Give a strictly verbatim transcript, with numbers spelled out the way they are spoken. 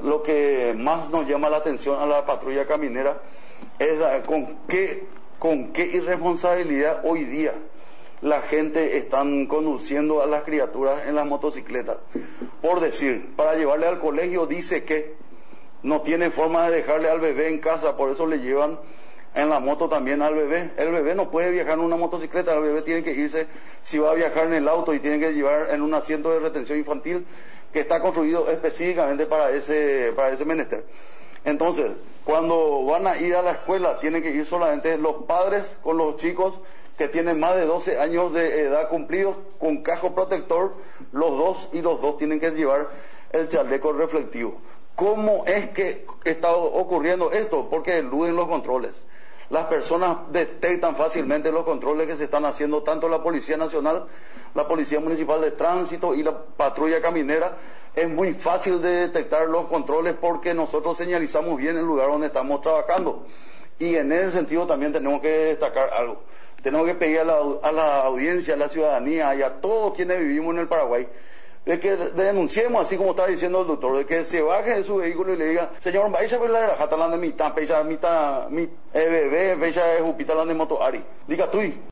lo que más nos llama la atención a la patrulla caminera es con qué, con qué irresponsabilidad hoy día la gente están conduciendo a las criaturas en las motocicletas. Por decir, para llevarle al colegio dice que no tiene forma de dejarle al bebé en casa, por eso le llevan en la moto también al bebé. El bebé no puede viajar en una motocicleta, el bebé tiene que irse, si va a viajar en el auto, y tiene que llevar en un asiento de retención infantil que está construido específicamente para ese, para ese menester. Entonces, cuando van a ir a la escuela, tienen que ir solamente los padres con los chicos que tienen más de doce años de edad cumplidos, con casco protector, los dos, y los dos tienen que llevar el chaleco reflectivo. ¿Cómo es que está ocurriendo esto? Porque eluden los controles. Las personas detectan fácilmente los controles que se están haciendo, tanto la Policía Nacional, la Policía Municipal de Tránsito y la Patrulla Caminera. Es muy fácil de detectar los controles porque nosotros señalizamos bien el lugar donde estamos trabajando. Y en ese sentido también tenemos que destacar algo. Tenemos que pedir a la, a la audiencia, a la ciudadanía y a todos quienes vivimos en el Paraguay, de que denunciemos, así como está diciendo el doctor, de que se baje de su vehículo y le diga: señor, vaya a ver la grajata, la de mitad, pecha, mitad, mi, eh, bebé, pecha, jupita, la de moto, ari. Diga tú.